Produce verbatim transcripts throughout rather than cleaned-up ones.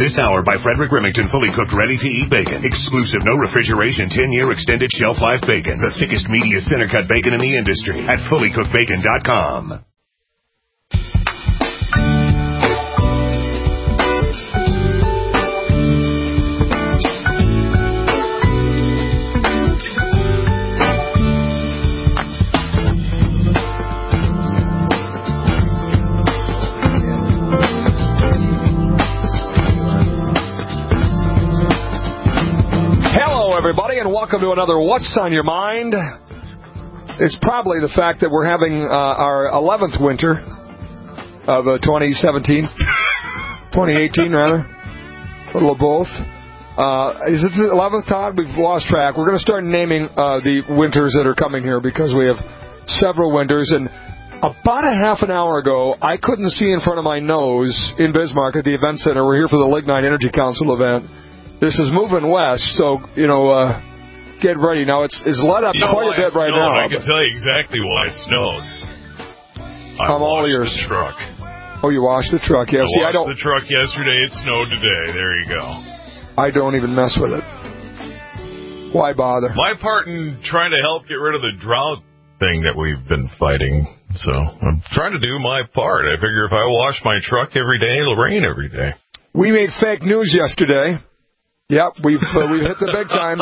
This hour by Frederick Remington, fully cooked, ready-to-eat bacon. Exclusive, no refrigeration, ten-year extended shelf life bacon. The thickest, meatiest, center-cut bacon in the industry at fully cooked bacon dot com. Everybody, and welcome to another What's on Your Mind. It's probably the fact that we're having uh, our eleventh winter of uh, twenty seventeen, twenty eighteen rather, a little of both. Uh, is it the eleventh, Todd? We've lost track. We're going to start naming uh, the winters that are coming here because we have several winters. And about a half an hour ago, I couldn't see in front of my nose in Bismarck at the event center. We're here for the Lignite Energy Council event. This is moving west, so, you know, uh, get ready. Now, it's, it's let up you know quite a bit right snowed. now. I can tell you exactly why it snowed. I I'm all washed ears. the truck. Oh, you washed the truck, yeah. I See, washed I don't, the truck yesterday. It snowed today. There you go. I don't even mess with it. Why bother? My part in trying to help get rid of the drought thing that we've been fighting. So I'm trying to do my part. I figure if I wash my truck every day, it'll rain every day. We made fake news yesterday. Yep, we've uh, we've hit the big time.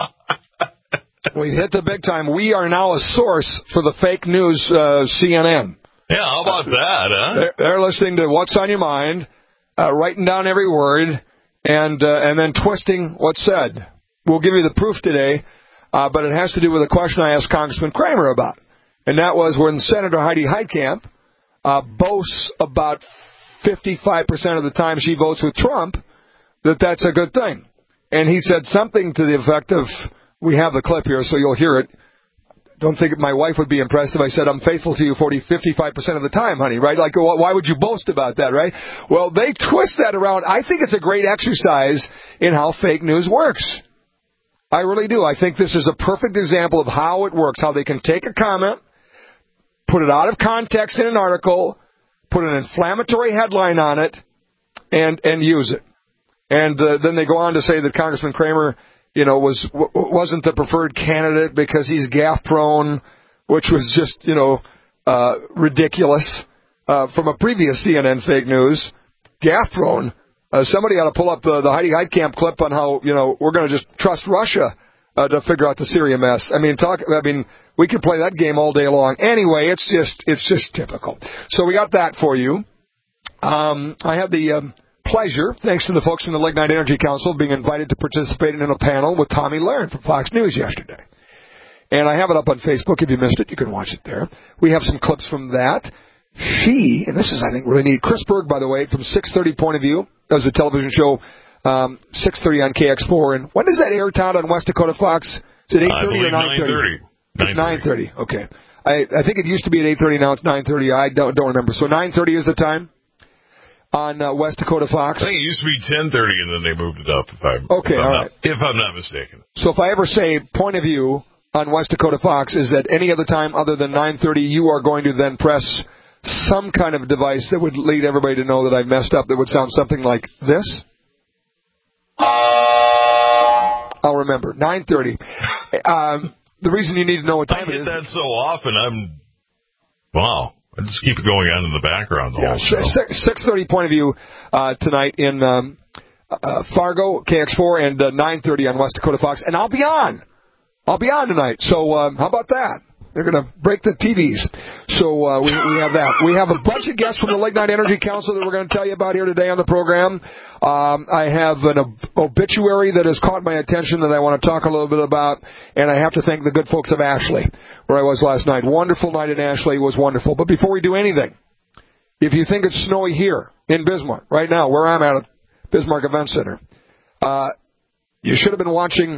We hit the big time. We are now a source for the fake news uh, C N N. Yeah, how about that, huh? They're, they're listening to What's on Your Mind, uh, writing down every word, and uh, and then twisting what's said. We'll give you the proof today, uh, but it has to do with a question I asked Congressman Kramer about, and that was when Senator Heidi Heitkamp uh, boasts about fifty-five percent of the time she votes with Trump, that that's a good thing. And he said something to the effect of, we have the clip here, so you'll hear it. Don't think my wife would be impressed if I said I'm faithful to you forty, fifty-five percent of the time, honey, right? Like, why would you boast about that, right? Well, they twist that around. I think it's a great exercise in how fake news works. I really do. I think this is a perfect example of how it works, how they can take a comment, put it out of context in an article, put an inflammatory headline on it, and and use it. And uh, then they go on to say that Congressman Kramer, you know, was w- wasn't the preferred candidate because he's gaffe prone, which was just, you know, uh, ridiculous. Uh, from a previous C N N fake news, gaffe prone. Uh, somebody ought to pull up the, the Heidi Heitkamp clip on how, you know, we're going to just trust Russia uh, to figure out the Syria mess. I mean, talk. I mean, we could play that game all day long. Anyway, it's just it's just typical. So we got that for you. Um, I have the. Um, pleasure, thanks to the folks from the Lignite Energy Council, being invited to participate in a panel with Tommy Lahren from Fox News yesterday. And I have it up on Facebook. If you missed it, you can watch it there. We have some clips from that. She, and this is, I think, really neat. Chris Berg, by the way, from six thirty Point of View, does a television show, um, six thirty on K X four. And when does that air, Todd, on West Dakota Fox? Is it eight thirty or nine thirty? It's nine thirty. Okay. I, I think it used to be at eight thirty. Now it's nine thirty. I don't, don't remember. So nine thirty is the time on uh, West Dakota Fox. I think it used to be ten thirty, and then they moved it up, if, I, okay, if, I'm, all not, right. if I'm not mistaken. So if I ever say Point of View on West Dakota Fox is at any other time other than nine thirty, you are going to then press some kind of device that would lead everybody to know that I've messed up, that would sound something like this. I'll remember. nine thirty. Um, the reason you need to know what time I it is. I get that so often, I'm... Wow. I just keep it going on in the background the yeah, whole show. six thirty Point of View uh, tonight in um, uh, Fargo, K X four, and uh, nine thirty on West Dakota Fox. And I'll be on. I'll be on tonight. So um, how about that? They're going to break the T Vs. So uh, we, we have that. We have a bunch of guests from the Lignite Energy Council that we're going to tell you about here today on the program. Um, I have an ob- obituary that has caught my attention that I want to talk a little bit about. And I have to thank the good folks of Ashley, where I was last night. Wonderful night in Ashley. It was wonderful. But before we do anything, if you think it's snowy here in Bismarck, right now, where I'm at, at Bismarck Event Center, uh, you should have been watching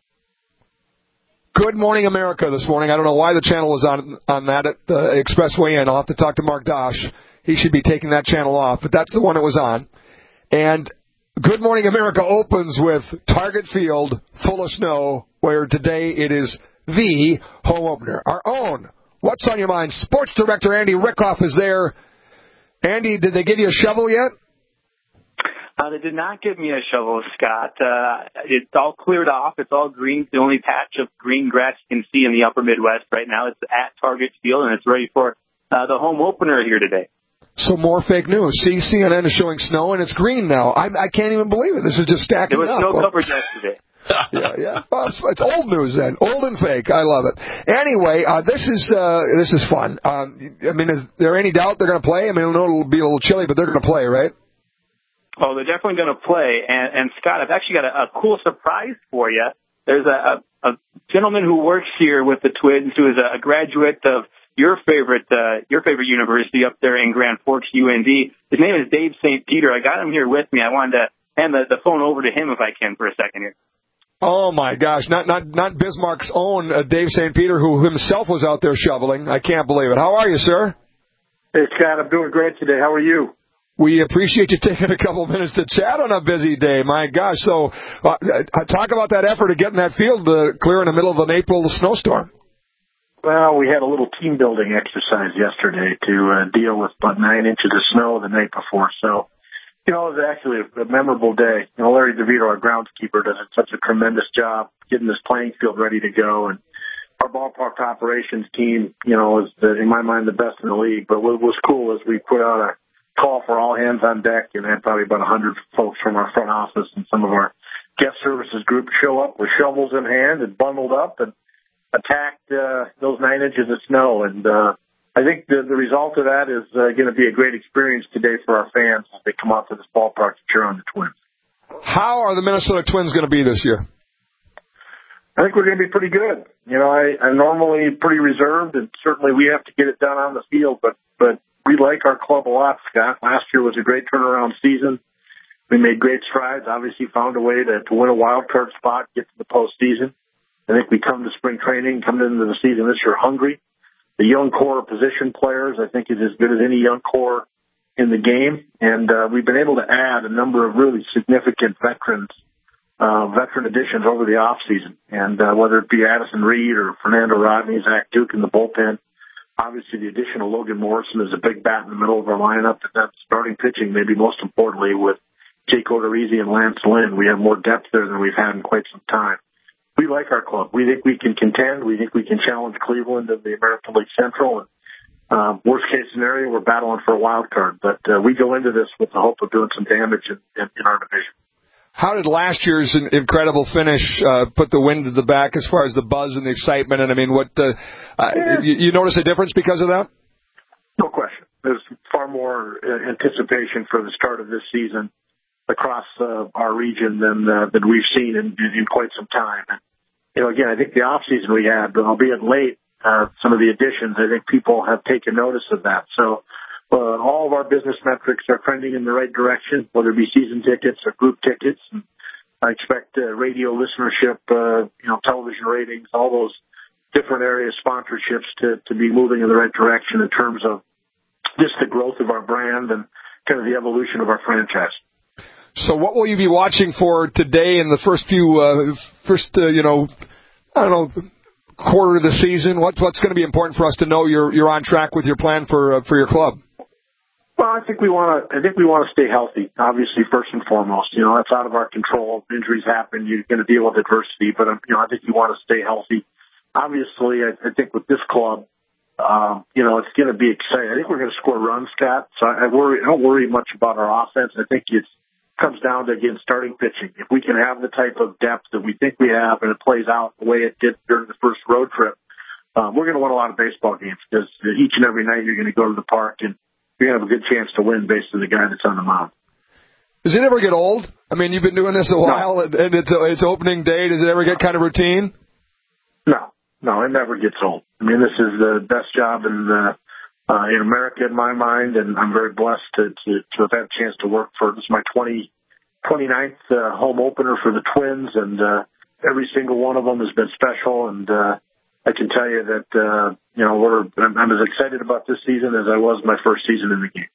Good Morning America this morning. I don't know why the channel was on on that at the Expressway Inn. I'll have to talk to Mark Dosh. He should be taking that channel off, but that's the one it was on. And Good Morning America opens with Target Field full of snow, where today it is the home opener. Our own What's on Your Mind sports director Andy Rickoff is there. Andy, did they give you a shovel yet? Uh, they did not give me a shovel, Scott. Uh, it's all cleared off. It's all green. It's the only patch of green grass you can see in the upper Midwest right now. It's at Target Field, and it's ready for uh, the home opener here today. So more fake news. See, C N N is showing snow, and it's green now. I, I can't even believe it. This is just stacking up. There was up. snow well, covered yesterday. yeah, yeah. Well, it's, it's old news then. Old and fake. I love it. Anyway, uh, this is uh, this is fun. Um, I mean, is there any doubt they're going to play? I mean, I know it'll be a little chilly, but they're going to play, right? Oh, they're definitely going to play. And, and Scott, I've actually got a, a cool surprise for you. There's a, a, a gentleman who works here with the Twins who is a, a graduate of your favorite uh, your favorite university up there in Grand Forks, U N D. His name is Dave Saint Peter. I got him here with me. I wanted to hand the, the phone over to him if I can for a second here. Oh my gosh! Not not not Bismarck's own uh, Dave Saint Peter, who himself was out there shoveling. I can't believe it. How are you, sir? Hey, Scott. I'm doing great today. How are you? We appreciate you taking a couple minutes to chat on a busy day. My gosh. So uh, talk about that effort of getting that field uh, clear in the middle of an April snowstorm. Well, we had a little team building exercise yesterday to uh, deal with about nine inches of snow the night before. So, you know, it was actually a, a memorable day. You know, Larry DeVito, our groundskeeper, does such a tremendous job getting this playing field ready to go. And our ballpark operations team, you know, is, the, in my mind, the best in the league. But what was cool is we put out a call for all hands on deck, and had probably about one hundred folks from our front office and some of our guest services group show up with shovels in hand and bundled up and attacked uh, those nine inches of snow. And uh, I think the, the result of that is uh, going to be a great experience today for our fans as they come out to this ballpark to cheer on the Twins. How are the Minnesota Twins going to be this year? I think we're going to be pretty good. You know, I, I'm normally pretty reserved, and certainly we have to get it done on the field, but but we like our club a lot, Scott. Last year was a great turnaround season. We made great strides, obviously found a way to, to win a wild card spot, get to the postseason. I think we come to spring training, come into the season this year hungry. The young core of position players, I think, is as good as any young core in the game. And uh, we've been able to add a number of really significant veterans, uh, veteran additions over the offseason. And uh, whether it be Addison Reed or Fernando Rodney, Zach Duke in the bullpen, obviously, the addition of Logan Morrison is a big bat in the middle of our lineup. And that's starting pitching, maybe most importantly, with Jake Odorizzi and Lance Lynn. We have more depth there than we've had in quite some time. We like our club. We think we can contend. We think we can challenge Cleveland in the American League Central. And uh, worst case scenario, we're battling for a wild card. But uh, we go into this with the hope of doing some damage in, in, in our division. How did last year's incredible finish uh, put the wind at the back as far as the buzz and the excitement? And I mean, what uh, uh, yeah. you, you notice a difference because of that? No question. There's far more uh, anticipation for the start of this season across uh, our region than uh, than we've seen in, in quite some time. And, you know, again, I think the off season we had, albeit late, uh, some of the additions, I think people have taken notice of that. So. Uh, all of our business metrics are trending in the right direction, whether it be season tickets or group tickets. And I expect uh, radio listenership, uh, you know, television ratings, all those different areas, sponsorships to, to be moving in the right direction in terms of just the growth of our brand and kind of the evolution of our franchise. So what will you be watching for today in the first few, uh, first, uh, you know, I don't know, quarter of the season? What, what's going to be important for us to know you're you're on track with your plan for uh, for your club? Well, I think we want to. I think we want to stay healthy. Obviously, first and foremost, you know that's out of our control. Injuries happen. You're going to deal with adversity, but you know I think you want to stay healthy. Obviously, I, I think with this club, um, you know it's going to be exciting. I think we're going to score runs, Scott. So I worry. I don't worry much about our offense. I think it comes down to again starting pitching. If we can have the type of depth that we think we have, and it plays out the way it did during the first road trip, um, we're going to win a lot of baseball games because each and every night you're going to go to the park and you're going to have a good chance to win based on the guy that's on the mound. Does it ever get old? I mean, you've been doing this a while, no. and it's it's opening day. Does it ever get kind of routine? No, no, it never gets old. I mean, this is the best job in the, uh, in America in my mind, and I'm very blessed to, to, to have had a chance to work for, this is my twenty, twenty-ninth uh, home opener for the Twins, and uh, every single one of them has been special, and uh, I can tell you that, uh, you know, we're, I'm, I'm as excited about this season as I was my first season in the game.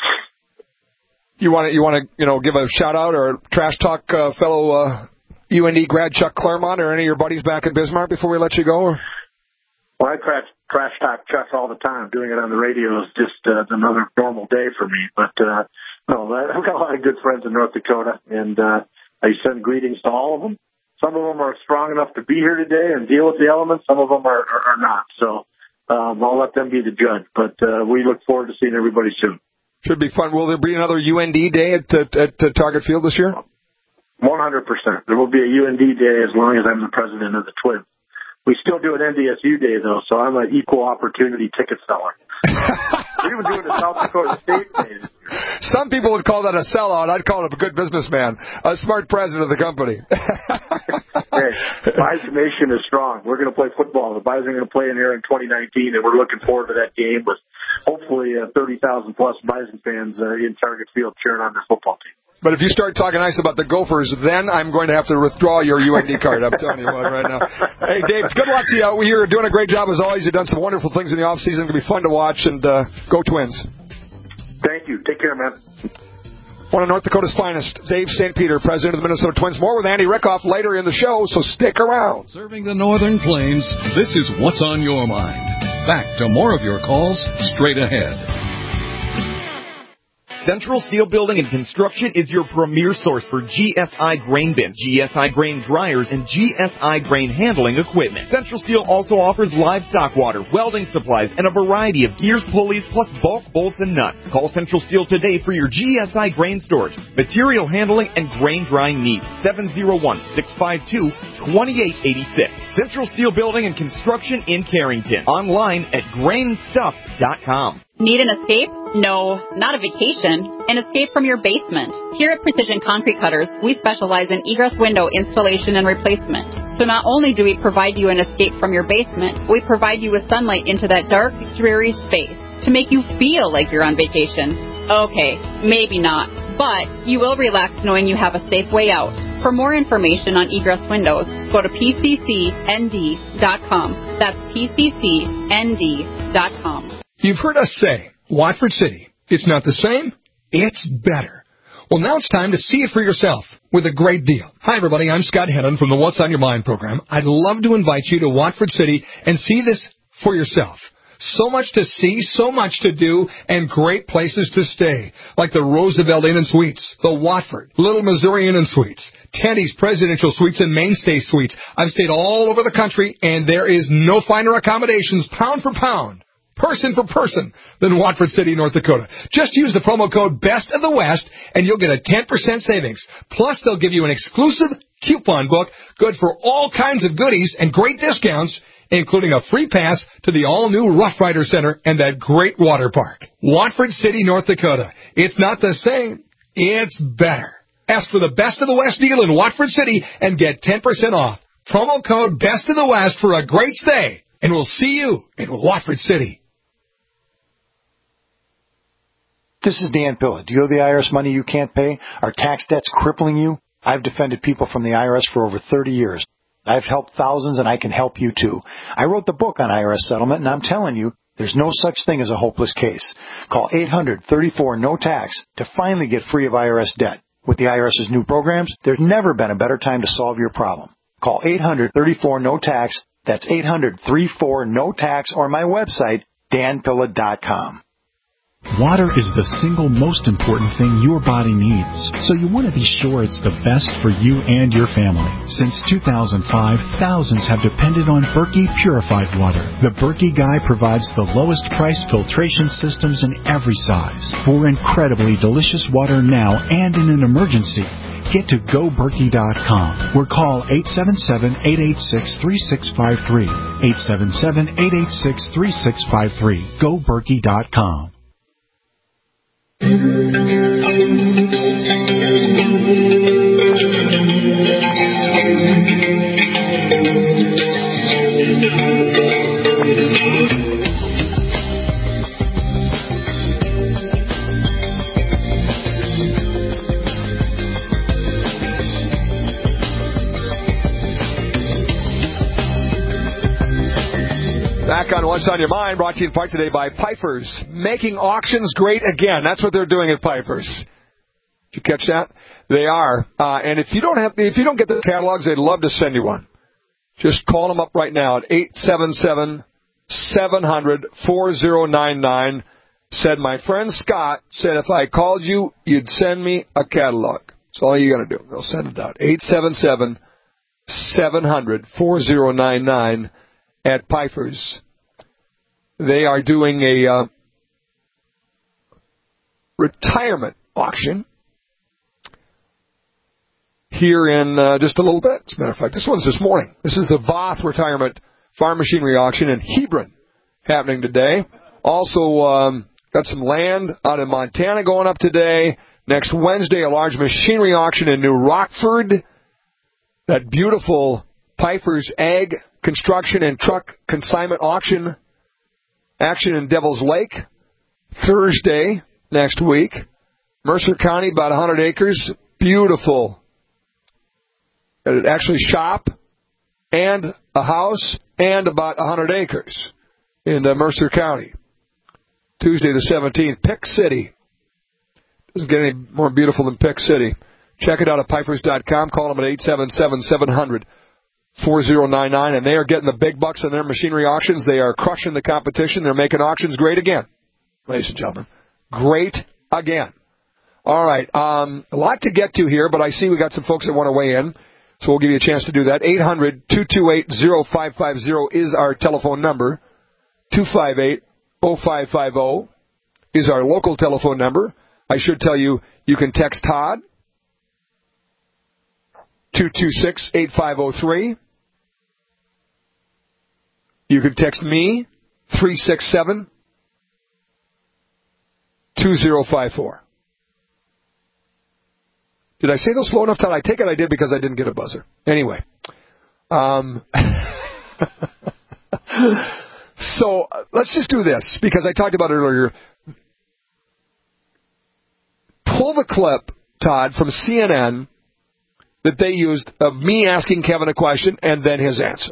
You want to, you want to, you know, give a shout out or trash talk uh, fellow uh, U N D grad Chuck Claremont or any of your buddies back at Bismarck before we let you go? Or? Well, I trash, trash talk Chuck all the time. Doing it on the radio is just uh, another normal day for me. But uh, No, I've got a lot of good friends in North Dakota, and uh, I send greetings to all of them. Some of them are strong enough to be here today and deal with the elements. Some of them are, are, are not. So um, I'll let them be the judge. But uh, we look forward to seeing everybody soon. Should be fun. Will there be another U N D day at, at, at Target Field this year? one hundred percent. There will be a U N D day as long as I'm the president of the Twins. We still do an N D S U day, though, so I'm an equal opportunity ticket seller. We're even doing a South Dakota State day this year. Some people would call that a sellout. I'd call it a good businessman, a smart president of the company. Hey, Bison Nation is strong. We're going to play football. The Bison are going to play in here in twenty nineteen, and we're looking forward to that game with hopefully uh, thirty thousand plus Bison fans uh, in Target Field cheering on their football team. But if you start talking nice about the Gophers, then I'm going to have to withdraw your U N D card. I'm telling you what right now. Hey, Dave, good luck to you. You're doing a great job as always. You've done some wonderful things in the off season. It's going to be fun to watch, and uh, go Twins. Thank you. Take care, man. One of North Dakota's finest, Dave Saint Peter, president of the Minnesota Twins. More with Andy Rickoff later in the show, so stick around. Serving the Northern Plains, this is What's on Your Mind. Back to more of your calls straight ahead. Central Steel Building and Construction is your premier source for G S I grain bins, G S I grain dryers, and G S I grain handling equipment. Central Steel also offers livestock water, welding supplies, and a variety of gears, pulleys, plus bulk bolts and nuts. Call Central Steel today for your G S I grain storage, material handling, and grain drying needs. seven oh one, six five two, two eight eight six. Central Steel Building and Construction in Carrington. Online at grain stuff dot com. Need an escape? No, not a vacation. An escape from your basement. Here at Precision Concrete Cutters, we specialize in egress window installation and replacement. So not only do we provide you an escape from your basement, we provide you with sunlight into that dark, dreary space to make you feel like you're on vacation. Okay, maybe not, but you will relax knowing you have a safe way out. For more information on egress windows, go to P C C N D dot com. That's P C C N D dot com. You've heard us say, Watford City, it's not the same, it's better. Well, now it's time to see it for yourself with a great deal. Hi, everybody. I'm Scott Hennon from the What's on Your Mind program. I'd love to invite you to Watford City and see this for yourself. So much to see, so much to do, and great places to stay, like the Roosevelt Inn and Suites, the Watford, Little Missouri Inn and Suites, Teddy's Presidential Suites, and Mainstay Suites. I've stayed all over the country, and there is no finer accommodations, pound for pound, person for person, than Watford City, North Dakota. Just use the promo code Best of the West, and you'll get a ten percent savings. Plus, they'll give you an exclusive coupon book, good for all kinds of goodies and great discounts, including a free pass to the all-new Rough Rider Center and that great water park. Watford City, North Dakota. It's not the same, it's better. Ask for the Best of the West deal in Watford City and get ten percent off. Promo code Best of the West for a great stay, and we'll see you in Watford City. This is Dan Pilla. Do you owe the I R S money you can't pay? Are tax debts crippling you? I've defended people from the I R S for over thirty years. I've helped thousands, and I can help you, too. I wrote the book on I R S settlement, and I'm telling you, there's no such thing as a hopeless case. Call eight hundred, thirty-four, no tax to finally get free of I R S debt. With the IRS's new programs, there's never been a better time to solve your problem. Call eight hundred, thirty-four, no tax. That's eight hundred, thirty-four, no tax, or my website, dan pilla dot com. Water is the single most important thing your body needs, so you want to be sure it's the best for you and your family. Since two thousand five, thousands have depended on Berkey Purified Water. The Berkey Guy provides the lowest price filtration systems in every size for incredibly delicious water now and in an emergency. Get to go berkey dot com or call eight seven seven, eight eight six, three six five three. eight seven seven, eight eight six, three six five three. go berkey dot com. Back on What's on Your Mind, brought to you in part today by Piper's, making auctions great again. That's what they're doing at Piper's. Did you catch that? They are. Uh, and if you don't have, if you don't get the catalogs, they'd love to send you one. Just call them up right now at eight seven seven, seven hundred, four zero nine nine. said, my friend Scott said if I called you, you'd send me a catalog. That's all you got to do. They'll send it out. eight seven seven, seven hundred, four oh nine nine at Pfeiffer's. They are doing a uh, retirement auction here in uh, just a little bit. As a matter of fact, this one's this morning. This is the Voth Retirement Farm Machinery Auction in Hebron happening today. Also, um, got some land out in Montana going up today. Next Wednesday, a large machinery auction in New Rockford. That beautiful Pfeiffer's Ag Construction and Truck Consignment Auction action in Devil's Lake. Thursday next week. Mercer County, about one hundred acres. Beautiful. Actually, shop and a house and about one hundred acres in uh, Mercer County. Tuesday the seventeenth, Pick City. Doesn't get any more beautiful than Pick City. Check it out at Pfeifers dot com. Call them at eight seven seven, seven hundred, four oh nine nine. And they are getting the big bucks in their machinery auctions. They are crushing the competition. They're making auctions great again, ladies and gentlemen. Great again. All right. Um, a lot to get to here, but I see we got some folks that want to weigh in. So we'll give you a chance to do that. eight hundred, two two eight, oh five five oh is our telephone number. two five eight, oh five five oh is our local telephone number. I should tell you, you can text Todd, two two six, eight five oh three. You can text me, three six seven, two oh five four. Did I say those slow enough, Todd? I take it I did because I didn't get a buzzer. Anyway. Um, so uh, let's just do this because I talked about it earlier. Pull the clip, Todd, from C N N that they used of me asking Kevin a question and then his answer.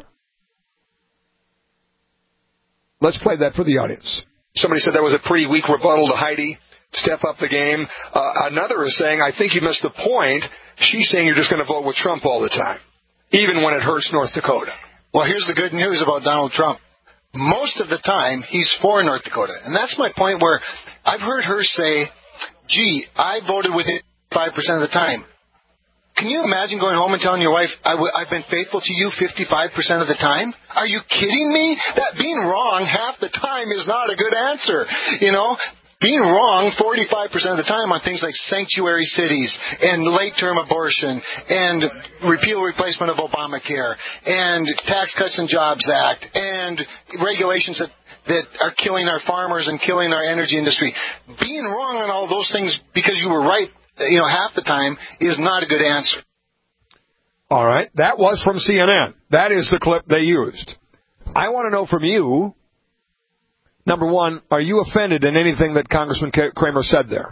Let's play that for the audience. Somebody said that was a pretty weak rebuttal to Heidi. Step up the game. Uh, another is saying, I think you missed the point. She's saying you're just going to vote with Trump all the time, even when it hurts North Dakota. Well, here's the good news about Donald Trump. Most of the time, he's for North Dakota. And that's my point where I've heard her say, gee, I voted with it five percent of the time. Can you imagine going home and telling your wife, I w- I've been faithful to you fifty-five percent of the time? Are you kidding me? That being wrong half the time is not a good answer. You know, being wrong forty-five percent of the time on things like sanctuary cities and late-term abortion and repeal replacement of Obamacare and Tax Cuts and Jobs Act and regulations that that are killing our farmers and killing our energy industry. Being wrong on all those things because you were right, you know, half the time is not a good answer. All right. That was from C N N. That is the clip they used. I want to know from you, number one, are you offended in anything that Congressman Kramer said there?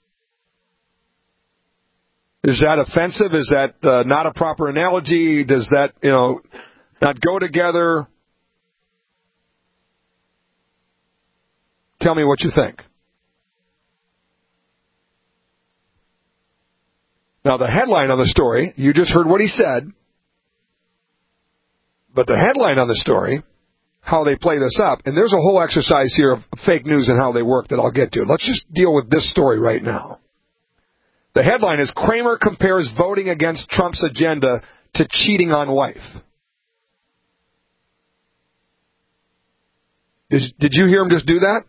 Is that offensive? Is that uh, not a proper analogy? Does that, you know, not go together? Tell me what you think. Now, the headline on the story, you just heard what he said, but the headline on the story, how they play this up, and there's a whole exercise here of fake news and how they work that I'll get to. Let's just deal with this story right now. The headline is, Kramer compares voting against Trump's agenda to cheating on wife. Did, did you hear him just do that?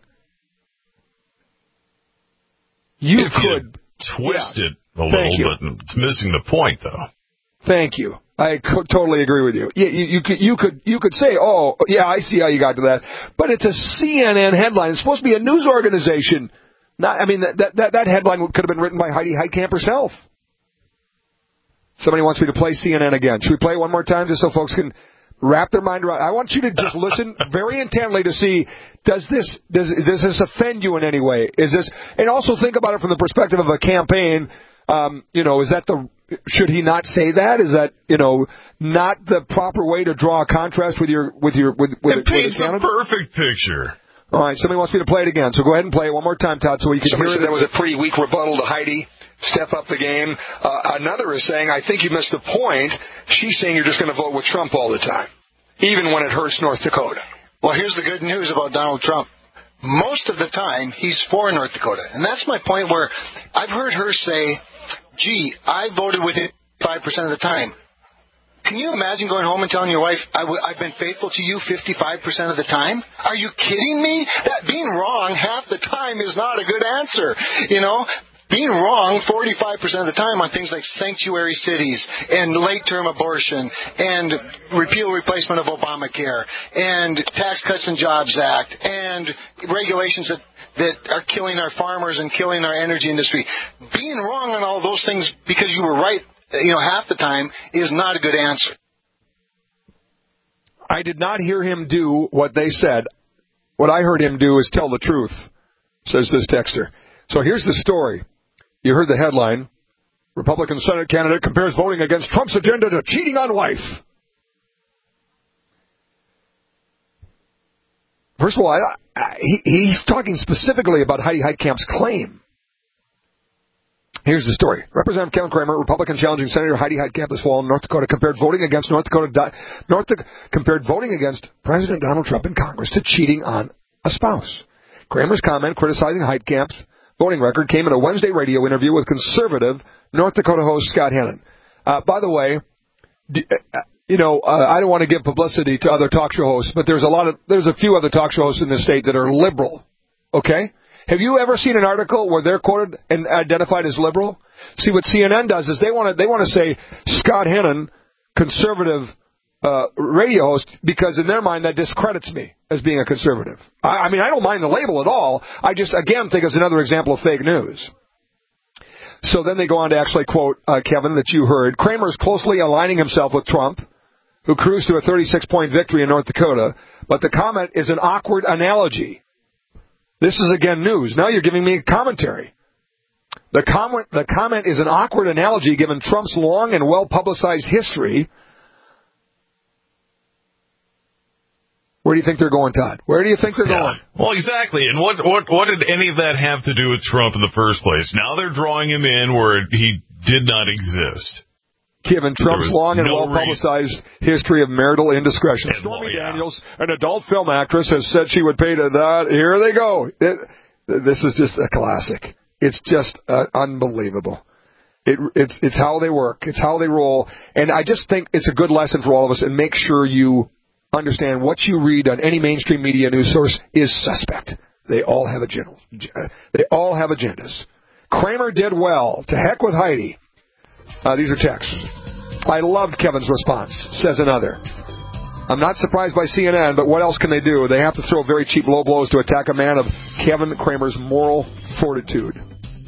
You if could you twist yeah. it a little, but it's missing the point, though. Thank you. I co- totally agree with you. You, you, you could you could you could say, oh, yeah, I see how you got to that, but it's a C N N headline. It's supposed to be a news organization. Not, I mean, that that that headline could have been written by Heidi Heitkamp herself. Somebody wants me to play C N N again. Should we play it one more time just so folks can wrap their mind around? I want you to just listen very intently to see, does this does does this offend you in any way? Is this, and also think about it from the perspective of a campaign. Um, you know, is that the, should he not say that? Is that, you know, not the proper way to draw a contrast with your, with your, with, with, it paints a perfect picture. All right, somebody wants me to play it again, so go ahead and play it one more time, Todd, so we can somebody hear it. That was a pretty weak rebuttal to Heidi. Step up the game. Uh, another is saying, I think you missed the point. She's saying you're just going to vote with Trump all the time, even when it hurts North Dakota. Well, here's the good news about Donald Trump. most of the time, he's for North Dakota. And that's my point where I've heard her say, gee, I voted with it five percent of the time. Can you imagine going home and telling your wife, I w- I've been faithful to you fifty-five percent of the time? Are you kidding me? That being wrong half the time is not a good answer. You know, being wrong forty-five percent of the time on things like sanctuary cities and late-term abortion and repeal replacement of Obamacare and Tax Cuts and Jobs Act and regulations that that are killing our farmers and killing our energy industry. Being wrong on all those things because you were right, you know, half the time is not a good answer. I did not hear him do what they said. What I heard him do is tell the truth, says this texter. So here's the story. You heard the headline. Republican Senate candidate compares voting against Trump's agenda to cheating on wife. First of all, I, I, he, he's talking specifically about Heidi Heitkamp's claim. Here's the story. Representative Kevin Cramer, Republican challenging Senator Heidi Heitkamp this fall in North Dakota, compared voting against North Dakota, North Dakota, compared voting against President Donald Trump in Congress to cheating on a spouse. Cramer's comment criticizing Heitkamp's voting record came in a Wednesday radio interview with conservative North Dakota host Scott Hennon. Uh, by the way, you know, uh, I don't want to give publicity to other talk show hosts, but there's a lot of there's a few other talk show hosts in this state that are liberal. Okay. Have you ever seen an article where they're quoted and identified as liberal? See, what C N N does is they want to they want to say Scott Hennon, conservative uh, radio host, because in their mind that discredits me as being a conservative. I, I mean, I don't mind the label at all. I just, again, think it's another example of fake news. So then they go on to actually quote, uh, Kevin, that you heard, Cramer's closely aligning himself with Trump, who cruised to a thirty-six point victory in North Dakota, but the comment is an awkward analogy. This is, again, news. Now you're giving me a commentary. The comment, the comment is an awkward analogy given Trump's long and well-publicized history. Where do you think they're going, Todd? Where do you think they're yeah. going? Well, exactly. And what, what, what did any of that have to do with Trump in the first place? Now they're drawing him in where he did not exist. Given Trump's long and no well-publicized reason. history of marital indiscretion. And, Stormy well, yeah. Daniels, an adult film actress, has said she would pay to that. Here they go. It, this is just a classic. It's just uh, unbelievable. It, it's, it's how they work. It's how they roll. And I just think it's a good lesson for all of us, and make sure you understand what you read on any mainstream media news source is suspect. They all have agendas. They all have agendas. Cramer did well. To heck with Heidi. Uh, these are texts. I loved Kevin's response, says another. I'm not surprised by C N N, but what else can they do? They have to throw very cheap low blows to attack a man of Kevin Cramer's moral fortitude.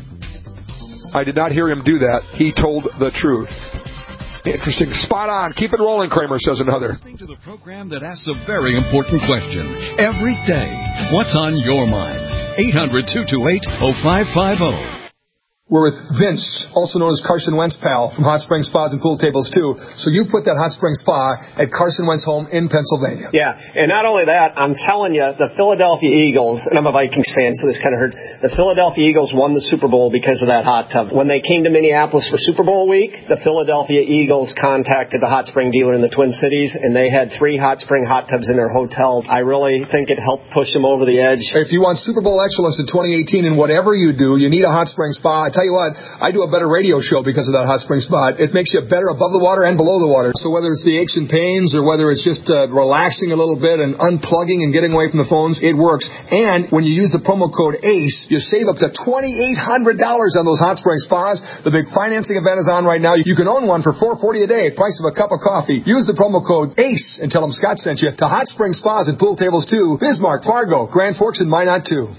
I did not hear him do that. He told the truth. Interesting. Spot on. Keep it rolling, Cramer, says another. Listening to the program that asks a very important question every day. What's on your mind? eight hundred, two two eight, oh five five oh. We're with Vince, also known as Carson Wentz pal, from Hot Springs Spas and Pool Tables, too. So you put that Hot Springs Spa at Carson Wentz home in Pennsylvania. Yeah, and not only that, I'm telling you, the Philadelphia Eagles, and I'm a Vikings fan, so this kind of hurts, the Philadelphia Eagles won the Super Bowl because of that hot tub. When they came to Minneapolis for Super Bowl week, the Philadelphia Eagles contacted the hot spring dealer in the Twin Cities, and they had three hot spring hot tubs in their hotel. I really think it helped push them over the edge. If you want Super Bowl excellence in twenty eighteen in whatever you do, you need a Hot Springs Spa. I tell you what, I do a better radio show because of that Hot Springs Spa. It makes you better above the water and below the water. So whether it's the aches and pains or whether it's just uh, relaxing a little bit and unplugging and getting away from the phones, it works. And when you use the promo code ACE, you save up to twenty-eight hundred dollars on those Hot Springs Spas. The big financing event is on right now. You can own one for four dollars and forty cents a day, price of a cup of coffee. Use the promo code ACE and tell them Scott sent you to Hot Springs Spas and Pool Tables too. Bismarck, Fargo, Grand Forks, and Minot too.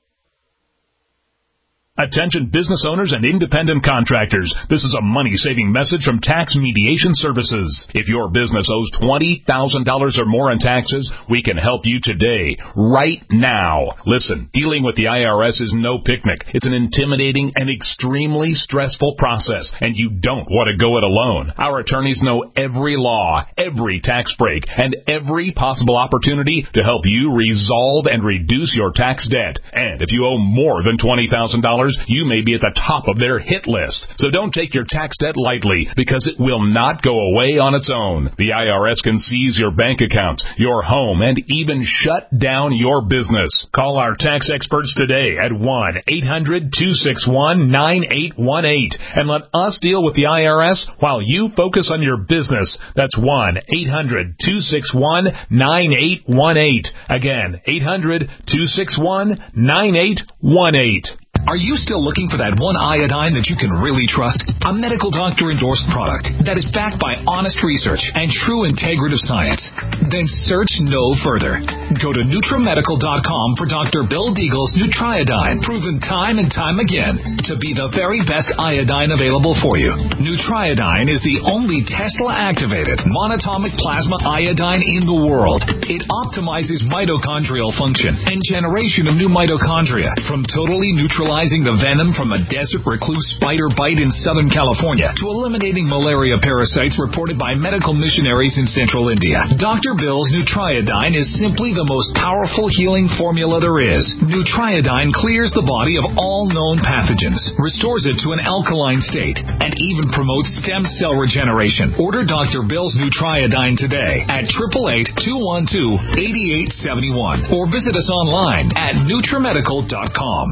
Attention business owners and independent contractors. This is a money-saving message from Tax Mediation Services. If your business owes twenty thousand dollars or more in taxes, we can help you today, right now. Listen, dealing with the I R S is no picnic. It's an intimidating and extremely stressful process, and you don't want to go it alone. Our attorneys know every law, every tax break, and every possible opportunity to help you resolve and reduce your tax debt. And if you owe more than twenty thousand dollars, dollars, you may be at the top of their hit list. So don't take your tax debt lightly, because it will not go away on its own. The I R S can seize your bank accounts, your home, and even shut down your business. Call our tax experts today at one eight hundred two six one nine eight one eight and let us deal with the I R S while you focus on your business. That's one eight hundred two six one nine eight one eight. Again, eight hundred two six one nine eight one eight. Are you still looking for that one iodine that you can really trust? A medical doctor-endorsed product that is backed by honest research and true integrative science? Then search no further. Go to Nutramedical dot com for Doctor Bill Deagle's Nutriodine, proven time and time again to be the very best iodine available for you. Nutriodine is the only Tesla-activated monatomic plasma iodine in the world. It optimizes mitochondrial function and generation of new mitochondria, from totally neutralizing the venom from a desert recluse spider bite in Southern California to eliminating malaria parasites reported by medical missionaries in central India. Doctor Bill's Nutriodine is simply the most powerful healing formula there is. Nutriodine clears the body of all known pathogens, restores it to an alkaline state, and even promotes stem cell regeneration. Order Doctor Bill's Nutriodine today at eight eight eight, two one two, eight eight seven one or visit us online at Nutramedical dot com.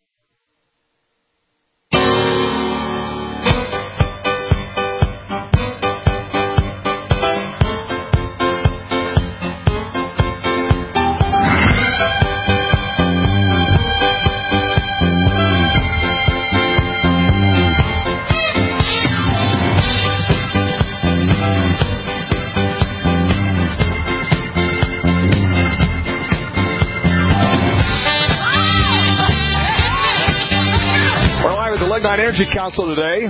Energy Council today.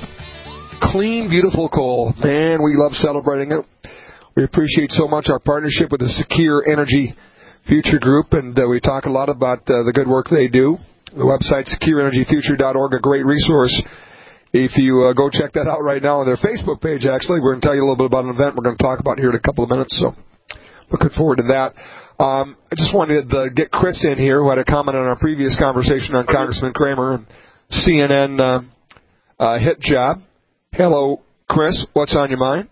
Clean, beautiful coal. Man, we love celebrating it. We appreciate so much our partnership with the Secure Energy Future Group, and uh, we talk a lot about uh, the good work they do. The website, secure energy future dot org, a great resource. If you uh, go check that out right now on their Facebook page, actually, we're going to tell you a little bit about an event we're going to talk about here in a couple of minutes, so looking forward to that. Um, I just wanted to get Chris in here, who had a comment on our previous conversation on Congressman Kramer and C N N uh, uh, hit job. Hello, Chris. What's on your mind?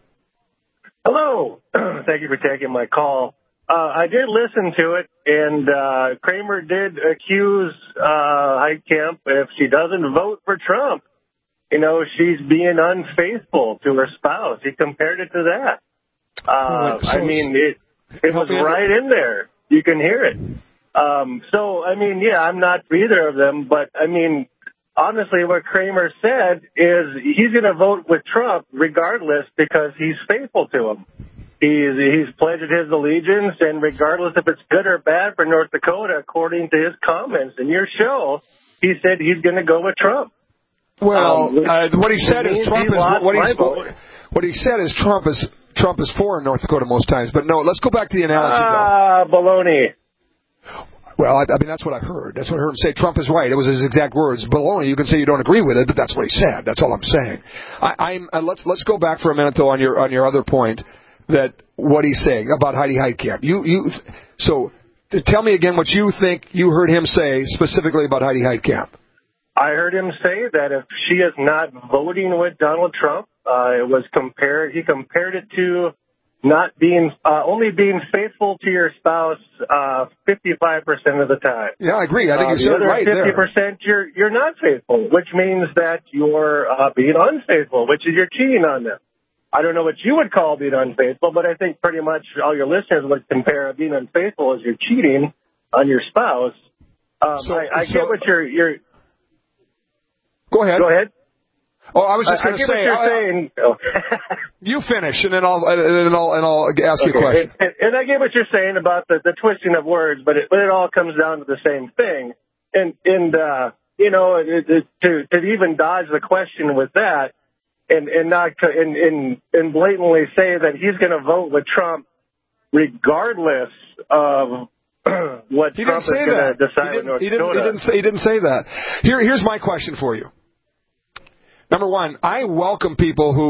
Hello. Thank you for taking my call. Uh, I did listen to it, and uh, Kramer did accuse uh, Heitkamp, if she doesn't vote for Trump, you know, she's being unfaithful to her spouse. He compared it to that. Uh, so I mean, it it was right in there. You can hear it. Um, so, I mean, yeah, I'm not for either of them, but, I mean, honestly, what Kramer said is he's going to vote with Trump regardless because he's faithful to him. He's, he's pledged his allegiance, and regardless if it's good or bad for North Dakota, according to his comments in your show, he said he's going to go with Trump. Well, um, uh, what he said is Trump he is what, he's, vote. what he said is Trump is Trump is for North Dakota most times. But no, let's go back to the analogy. Ah, uh, baloney. Well, I, I mean, that's what I heard. That's what I heard him say. Trump is right. It was his exact words. Baloney, you can say you don't agree with it, but that's what he said. That's all I'm saying. I, I'm, uh, let's let's go back for a minute, though, on your on your other point, that what he's saying about Heidi Heitkamp. You, you, so tell me again what you think you heard him say specifically about Heidi Heitkamp. I heard him say that if she is not voting with Donald Trump, uh, it was compared. He compared it to not being, uh, only being faithful to your spouse, uh, fifty-five percent of the time. Yeah, I agree. I think uh, you said it right there. The other fifty percent you're, you're not faithful, which means that you're, uh, being unfaithful, which is you're cheating on them. I don't know what you would call being unfaithful, but I think pretty much all your listeners would compare being unfaithful as you're cheating on your spouse. Um, so, I, I so, get what you're, you're, Go ahead. Go ahead. Oh, I was just going to say. What you're I, saying. Oh. You finish, and then I'll and then I'll and I'll ask okay. you a question. And, and I get what you're saying about the, the twisting of words, but it, but it all comes down to the same thing. And and uh, you know, it, it, to to even dodge the question with that, and and not and and, and blatantly say that he's going to vote with Trump, regardless of what he Trump is going to decide in North he didn't, Dakota. He didn't say he didn't say that. Here here's my question for you. Number one, I welcome people who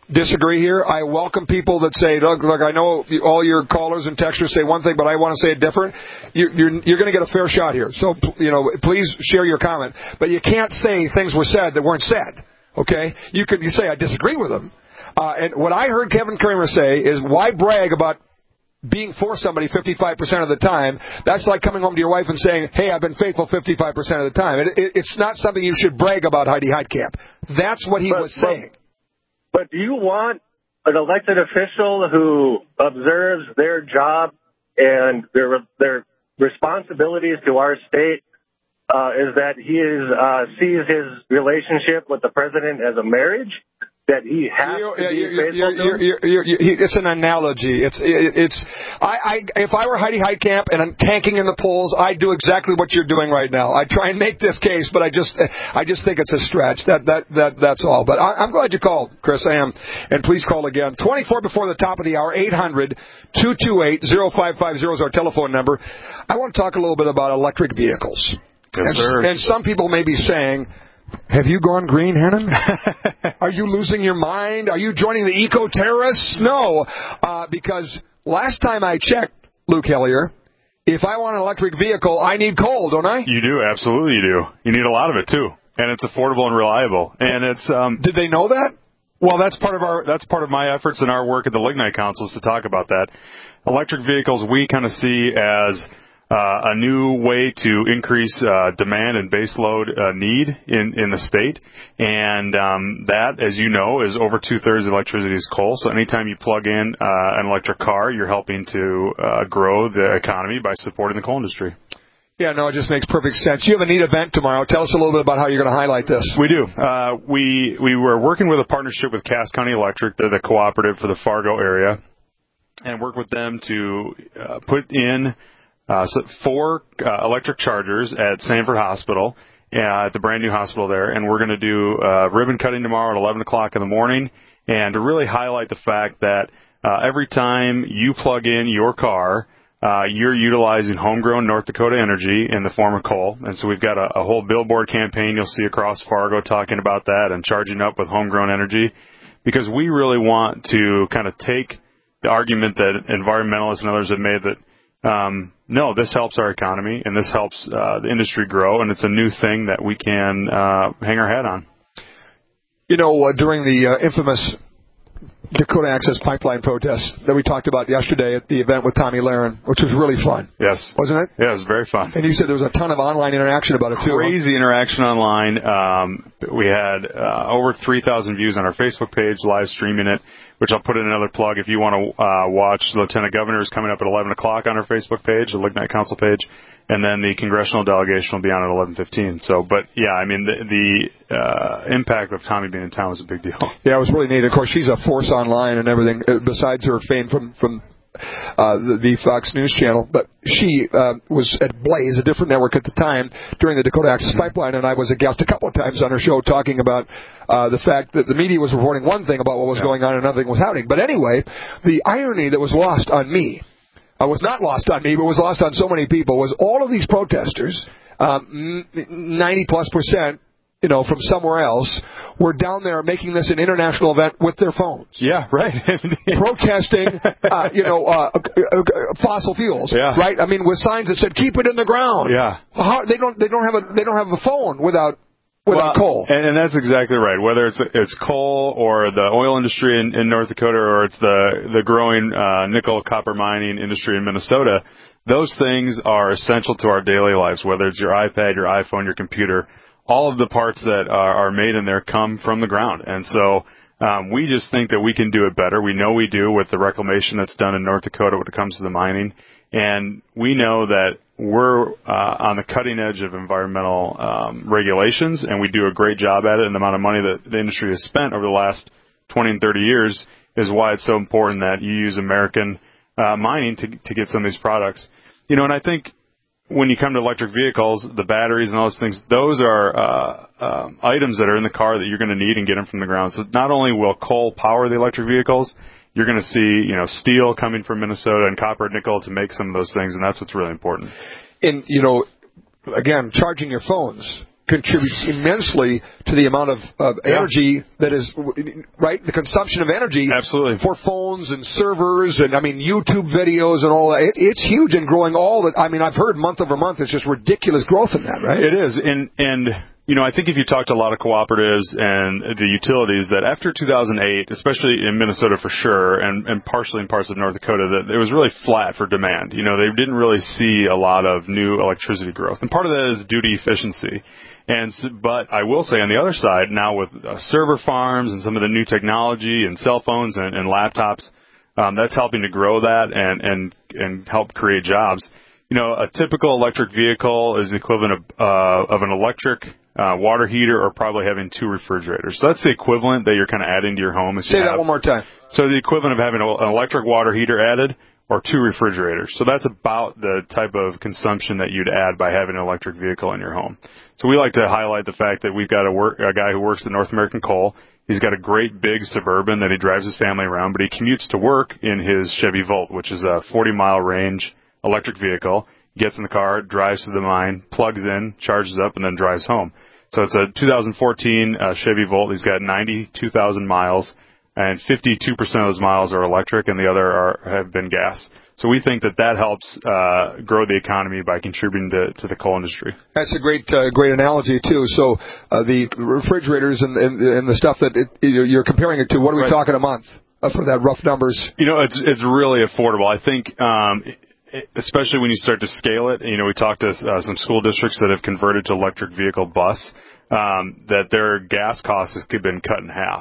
disagree here. I welcome people that say, look, look, I know all your callers and texters say one thing, but I want to say it different. You're, you're, you're going to get a fair shot here. So, you know, please share your comment. But you can't say things were said that weren't said, okay? You could you say, I disagree with them. Uh, and what I heard Kevin Kramer say is, why brag about being for somebody fifty-five percent of the time? That's like coming home to your wife and saying, hey, I've been faithful fifty-five percent of the time. It, it, it's not something you should brag about, Heidi Heitkamp. That's what he but, was saying. But, but do you want an elected official who observes their job and their their responsibilities to our state uh, is that he is uh, sees his relationship with the president as a marriage? That he has you, to yeah, be you're, faithful you're, to? you're, you're, you're, you're, it's an analogy. It's, it, it's. I, I, if I were Heidi Heitkamp and I'm tanking in the polls, I'd do exactly what you're doing right now. I'd try and make this case, but I just, I just think it's a stretch. That, that, that, that's all. But I, I'm glad you called, Chris. I am, and please call again. twenty-four before the top of the hour. eight hundred two two eight oh five five oh is our telephone number. I want to talk a little bit about electric vehicles. Yes, and, sir. And some people may be saying, have you gone green, Hennon? Are you losing your mind? Are you joining the eco-terrorists? No, uh, because last time I checked, Luke Hellier, if I want an electric vehicle, I need coal, don't I? You do, absolutely you do. You need a lot of it, too. And it's affordable and reliable. And it's... Um, Did they know that? Well, that's part of our that's part of my efforts and our work at the Lignite Council is to talk about that. Electric vehicles we kind of see as... Uh, a new way to increase uh, demand and baseload uh, need in, in the state. And um, that, as you know, is over two-thirds of electricity is coal. So anytime you plug in uh, an electric car, you're helping to uh, grow the economy by supporting the coal industry. Yeah, no, it just makes perfect sense. You have a neat event tomorrow. Tell us a little bit about how you're going to highlight this. We do. Uh, we, we were working with a partnership with Cass County Electric. They're the cooperative for the Fargo area. And work with them to uh, put in... Uh, so four uh, electric chargers at Sanford Hospital, uh, at the brand new hospital there, and we're going to do uh, ribbon cutting tomorrow at eleven o'clock in the morning, and to really highlight the fact that uh, every time you plug in your car, uh, you're utilizing homegrown North Dakota energy in the form of coal. And so we've got a, a whole billboard campaign you'll see across Fargo talking about that and charging up with homegrown energy, because we really want to kind of take the argument that environmentalists and others have made that Um, no, this helps our economy, and this helps uh, the industry grow, and it's a new thing that we can uh, hang our hat on. You know, uh, during the uh, infamous Dakota Access Pipeline protest that we talked about yesterday at the event with Tommy Lahren, which was really fun. Yes. Wasn't it? Yeah, it was very fun. And you said there was a ton of online interaction about it, too. Crazy huh? interaction online. Um, we had uh, over three thousand views on our Facebook page, live streaming it, which I'll put in another plug. If you want to uh, watch, the Lieutenant Governor is coming up at eleven o'clock on our Facebook page, the Lignite Council page, and then the congressional delegation will be on at eleven fifteen. So, but yeah, I mean, the, the uh, impact of Tommy being in town was a big deal. Yeah, it was really neat. Of course, she's a force online and everything, besides her fame from, from uh, the, the Fox News channel. But she uh, was at Blaze, a different network at the time, during the Dakota Access mm-hmm. Pipeline, and I was a guest a couple of times on her show talking about uh, the fact that the media was reporting one thing about what was yeah. going on and another thing was happening. But anyway, the irony that was lost on me, uh, was not lost on me, but was lost on so many people, was all of these protesters, um, ninety plus percent, you know, from somewhere else, were down there making this an international event with their phones. Yeah, right. Protesting, uh, you know, uh, uh, fossil fuels. Yeah. Right. I mean, with signs that said "Keep it in the ground." Yeah. How, they don't. They don't have a. They don't have a phone without. Without well, coal. And, and that's exactly right. Whether it's it's coal or the oil industry in, in North Dakota, or it's the the growing uh, nickel copper mining industry in Minnesota, those things are essential to our daily lives. Whether it's your iPad, your iPhone, your computer, all of the parts that are, are made in there come from the ground. And so um, we just think that we can do it better. We know we do with the reclamation that's done in North Dakota when it comes to the mining. And we know that we're uh, on the cutting edge of environmental um, regulations, and we do a great job at it. And the amount of money that the industry has spent over the last twenty and thirty years is why it's so important that you use American uh, mining to, to get some of these products. You know, and I think when you come to electric vehicles, the batteries and all those things, those are uh, um, items that are in the car that you're going to need and get them from the ground. So not only will coal power the electric vehicles, you're going to see, you know, steel coming from Minnesota and copper and nickel to make some of those things, and that's what's really important. And, you know, again, charging your phones. contributes immensely to the amount of, of Yeah. energy that is, right, the consumption of energy. Absolutely. For phones and servers and, I mean, YouTube videos and all that. It, it's huge and growing all the, I mean, I've heard month over month, it's just ridiculous growth in that, right? It is. And, and, you know, I think if you talk to a lot of cooperatives and the utilities, that after two thousand eight, especially in Minnesota for sure, and, and partially in parts of North Dakota, that it was really flat for demand. You know, they didn't really see a lot of new electricity growth. And part of that is due to efficiency. And so, but I will say on the other side, now with uh, server farms and some of the new technology and cell phones and, and laptops, um, that's helping to grow that and, and, and help create jobs. You know, a typical electric vehicle is the equivalent of, uh, of an electric uh, water heater or probably having two refrigerators. So that's the equivalent that you're kind of adding to your home. Say that one more time. So the equivalent of having an electric water heater added or two refrigerators. So that's about the type of consumption that you'd add by having an electric vehicle in your home. So we like to highlight the fact that we've got a, work, a guy who works at North American Coal. He's got a great big Suburban that he drives his family around, but he commutes to work in his Chevy Volt, which is a forty-mile range electric vehicle. Gets in the car, drives to the mine, plugs in, charges up, and then drives home. So it's a two thousand fourteen uh, Chevy Volt. He's got ninety-two thousand miles, and fifty-two percent of those miles are electric, and the other are, have been gas. So we think that that helps uh, grow the economy by contributing to, to the coal industry. That's a great, uh, great analogy too. So uh, the refrigerators and, and, and the stuff that it, you're comparing it to, what are we Right. talking a month uh, for that rough numbers? You know, it's it's really affordable. I think. Um, Especially when you start to scale it, you know, we talked to uh, some school districts that have converted to electric vehicle bus, um, that their gas costs have been cut in half.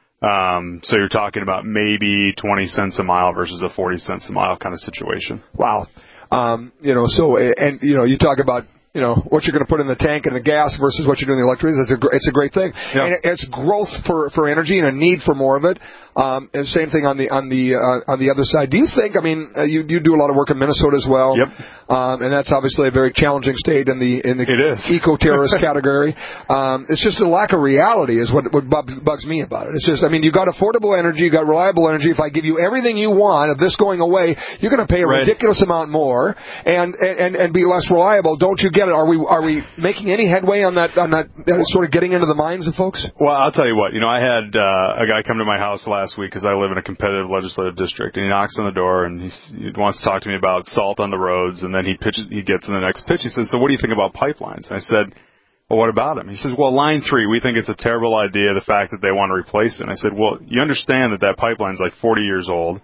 Um, so you're talking about maybe twenty cents a mile versus a forty cents a mile kind of situation. Wow. Um, you know, so, and, you know, you talk about, you know, what you're going to put in the tank and the gas versus what you're doing in the electricity. It's a, it's a great thing. Yeah. And it's growth for, for energy and a need for more of it. Um, and same thing on the on the uh, on the other side. Do you think? I mean, uh, you you do a lot of work in Minnesota as well. Yep. Um, and that's obviously a very challenging state in the in the it is. eco-terrorist category. Um, it's just a lack of reality is what what bugs me about it. It's just, I mean, you got affordable energy, you got reliable energy. If I give you everything you want of this going away, you're going to pay a Right. ridiculous amount more and, and and be less reliable. Don't you get it? Are we are we making any headway on that on that uh, sort of getting into the minds of folks? Well, I'll tell you what. You know, I had uh, a guy come to my house last week because I live in a competitive legislative district, and he knocks on the door and he's, he wants to talk to me about salt on the roads, and then he pitches, he gets in the next pitch. He says, "So what do you think about pipelines?" And I said, "Well, what about them?" He says, "Well, Line three, we think it's a terrible idea, the fact that they want to replace it." And I said, "Well, you understand that that pipeline's like forty years old,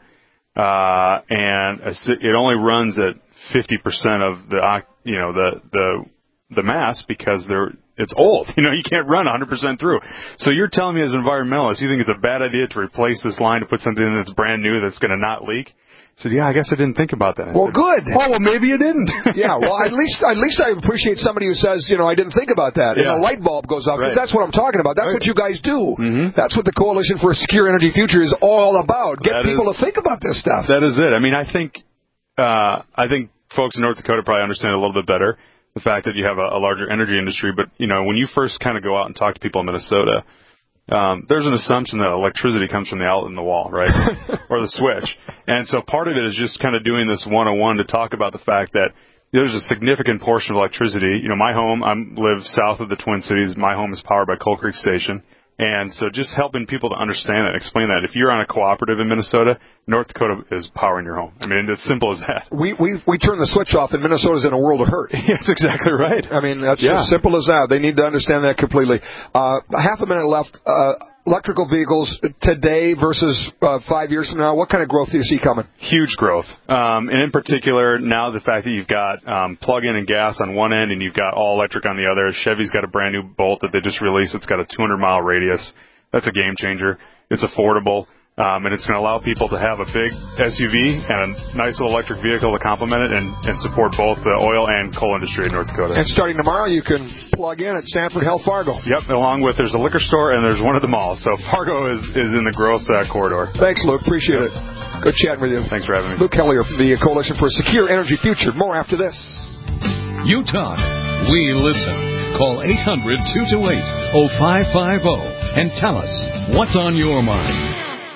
uh, and it only runs at fifty percent of the, you know, the the the mass because they're it's old. You know, you can't run one hundred percent through. So you're telling me as an environmentalist, you think it's a bad idea to replace this line to put something in that's brand new that's going to not leak?" I said, "Yeah, I guess I didn't think about that." I well, said, good. Oh, well, maybe you didn't. Yeah, well, at least at least I appreciate somebody who says, you know, I didn't think about that. Yeah. And a light bulb goes off, because Right. that's what I'm talking about. That's Right. what you guys do. Mm-hmm. That's what the Coalition for a Secure Energy Future is all about. Get That people is- to think about this stuff. That is it. I mean, I think uh, I think folks in North Dakota probably understand it a little bit better, the fact that you have a, a larger energy industry. But, you know, when you first kind of go out and talk to people in Minnesota, um, there's an assumption that electricity comes from the outlet in the wall, right? Or the switch. And so part of it is just kind of doing this one-on-one to talk about the fact that there's a significant portion of electricity. You know, my home, I live south of the Twin Cities. My home is powered by Coal Creek Station. And so just helping people to understand that, explain that. If you're on a cooperative in Minnesota, North Dakota is powering your home. I mean, it's simple as that. We we we turn the switch off, and Minnesota's in a world of hurt. That's exactly right. I mean, that's Yeah. as simple as that. They need to understand that completely. Uh, half a minute left. Uh, electrical vehicles today versus uh, five years from now, what kind of growth do you see coming? Huge growth. Um, and in particular, now the fact that you've got um, plug-in and gas on one end and you've got all-electric on the other. Chevy's got a brand-new Bolt that they just released. It's got a two hundred mile radius. That's a game changer. It's affordable. Um, and it's going to allow people to have a big S U V and a nice little electric vehicle to complement it and, and support both the oil and coal industry in North Dakota. And starting tomorrow, you can plug in at Sanford Health Fargo. Yep, along with there's a liquor store and there's one at the mall. So Fargo is, is in the growth uh, corridor. Thanks, Luke. Appreciate it. Good chatting with you. Thanks for having me. Luke Hellier from the Coalition for a Secure Energy Future. More after this. You talk, we listen. Call eight hundred, two two eight, oh five five oh and tell us what's on your mind.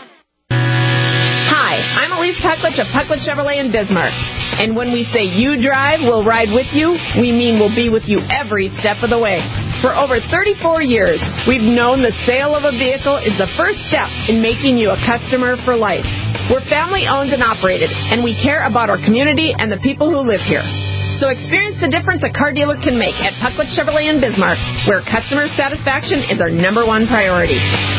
Hi, I'm Elise Pecklich of Pecklich Chevrolet in Bismarck. And when we say you drive, we'll ride with you, we mean we'll be with you every step of the way. For over thirty-four years, we've known the sale of a vehicle is the first step in making you a customer for life. We're family-owned and operated, and we care about our community and the people who live here. So experience the difference a car dealer can make at Pucklet Chevrolet in Bismarck, where customer satisfaction is our number one priority.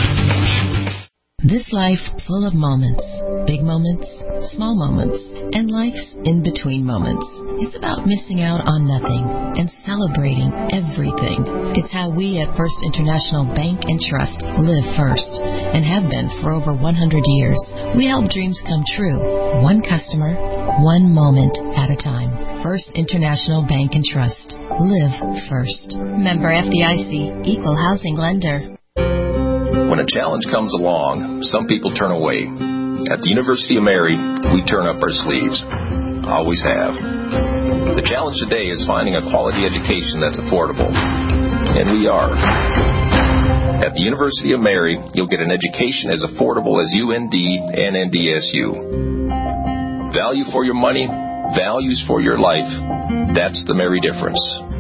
This life full of moments, big moments, small moments, and life's in-between moments. It's about missing out on nothing and celebrating everything. It's how we at First International Bank and Trust live first and have been for over one hundred years. We help dreams come true, one customer, one moment at a time. First International Bank and Trust. Live first. Member F D I C, Equal Housing Lender. When a challenge comes along, some people turn away. At the University of Mary, we turn up our sleeves. Always have. The challenge today is finding a quality education that's affordable. And we are. At the University of Mary, you'll get an education as affordable as U N D and N D S U. Value for your money, values for your life. That's the Mary difference.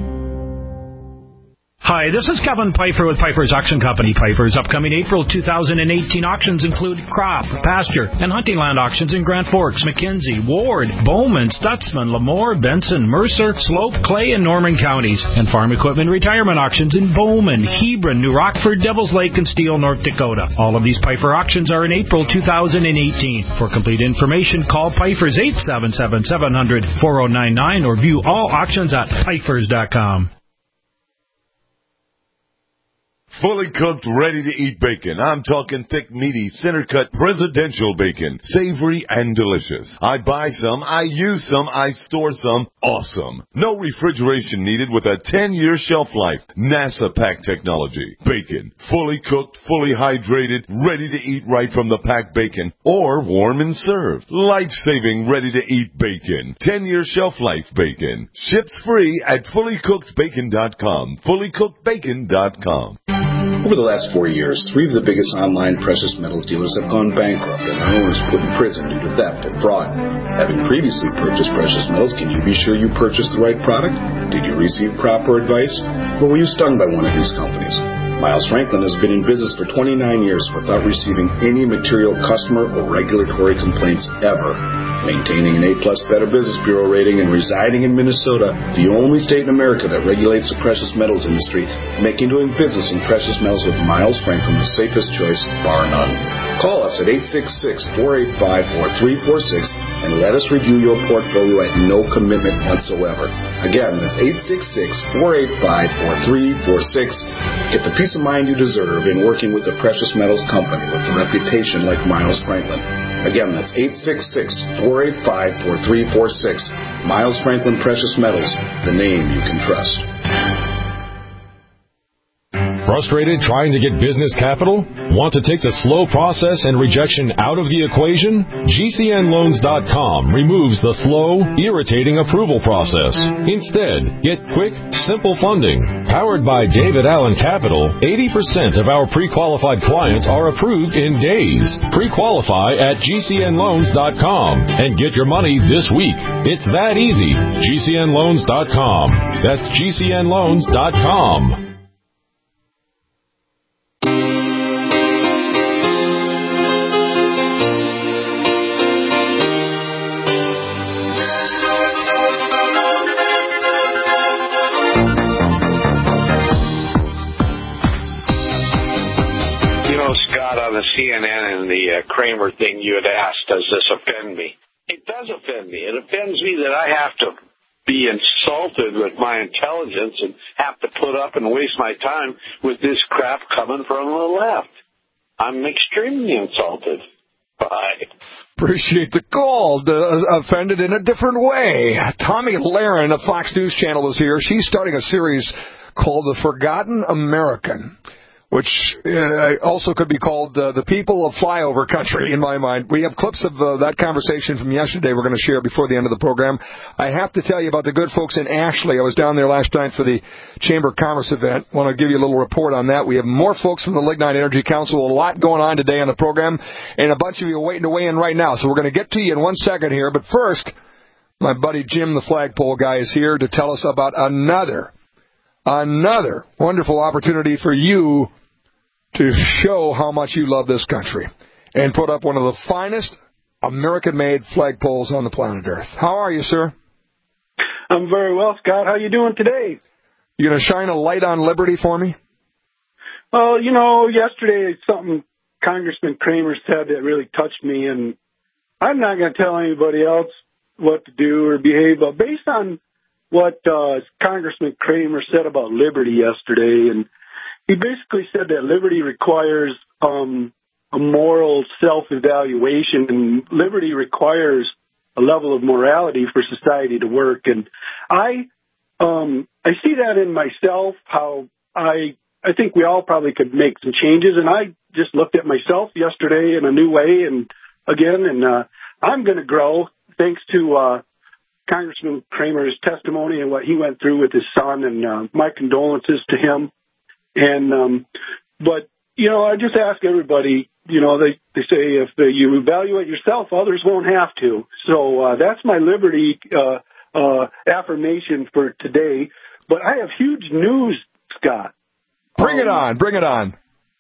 Hi, this is Kevin Pfeiffer with Pfeiffer's Auction Company. Pfeiffer's upcoming April two thousand eighteen auctions include crop, pasture, and hunting land auctions in Grand Forks, McKenzie, Ward, Bowman, Stutzman, Lemoore, Benson, Mercer, Slope, Clay, and Norman counties, and farm equipment retirement auctions in Bowman, Hebron, New Rockford, Devils Lake, and Steele, North Dakota. All of these Pfeiffer auctions are in April two thousand eighteen. For complete information, call Pfeiffer's eight seven seven, seven hundred, four oh nine nine or view all auctions at Pfeiffer's dot com. Fully cooked, ready-to-eat bacon. I'm talking thick, meaty, center-cut presidential bacon. Savory and delicious. I buy some, I use some, I store some. Awesome. No refrigeration needed with a ten-year shelf life. NASA pack technology. Bacon. Fully cooked, fully hydrated, ready to eat right from the packed bacon. Or warm and served. Life-saving, ready-to-eat bacon. ten-year shelf life bacon. Ships free at fully cooked bacon dot com. fully cooked bacon dot com. Over the last four years, three of the biggest online precious metals dealers have gone bankrupt and their owners put in prison due to theft and fraud. Having previously purchased precious metals, can you be sure you purchased the right product? Did you receive proper advice? Or were you stung by one of these companies? Miles Franklin has been in business for twenty-nine years without receiving any material customer or regulatory complaints ever. Maintaining an A-plus Better Business Bureau rating and residing in Minnesota, the only state in America that regulates the precious metals industry, making doing business in precious metals with Miles Franklin the safest choice, bar none. Call us at eight six six, four eight five, four three four six and let us review your portfolio at no commitment whatsoever. Again, that's eight six six, four eight five, four three four six. Get the peace of mind you deserve in working with a precious metals company with a reputation like Miles Franklin. Again, that's eight six six, four eight five, four three four six. Miles Franklin Precious Metals, the name you can trust. Frustrated trying to get business capital? Want to take the slow process and rejection out of the equation? G C N loans dot com removes the slow, irritating approval process. Instead, get quick, simple funding. Powered by David Allen Capital, eighty percent of our pre-qualified clients are approved in days. Pre-qualify at G C N loans dot com and get your money this week. It's that easy. G C N loans dot com. That's G C N loans dot com. On the C N N and the uh, Kramer thing you had asked, does this offend me? It does offend me. It offends me that I have to be insulted with my intelligence and have to put up and waste my time with this crap coming from the left. I'm extremely insulted. Bye. Appreciate the call. Uh, offended in a different way. Tommy Lahren of Fox News Channel is here. She's starting a series called The Forgotten American, which uh, also could be called uh, The People of Flyover Country, in my mind. We have clips of uh, that conversation from yesterday we're going to share before the end of the program. I have to tell you about the good folks in Ashley. I was down there last night for the Chamber of Commerce event. I want to give you a little report on that. We have more folks from the Lignite Energy Council, a lot going on today on the program, and a bunch of you are waiting to weigh in right now. So we're going to get to you in one second here. But first, my buddy Jim, the flagpole guy, is here to tell us about another another wonderful opportunity for you to show how much you love this country and put up one of the finest American-made flagpoles on the planet Earth. How are you, sir? I'm very well, Scott. How you doing today? You going to shine a light on liberty for me? Well, you know, yesterday something Congressman Cramer said that really touched me, and I'm not going to tell anybody else what to do or behave, but based on what uh, Congressman Cramer said about liberty yesterday, and he basically said that liberty requires um, a moral self-evaluation, and liberty requires a level of morality for society to work. And I um, I see that in myself, how I I think we all probably could make some changes, and I just looked at myself yesterday in a new way, and again, and uh, I'm going to grow thanks to uh, Congressman Cramer's testimony and what he went through with his son, and uh, my condolences to him. And um, but you know, I just ask everybody. You know, they they say if uh, you evaluate yourself, others won't have to. So uh, that's my liberty uh, uh, affirmation for today. But I have huge news, Scott. Bring it on. Bring it on.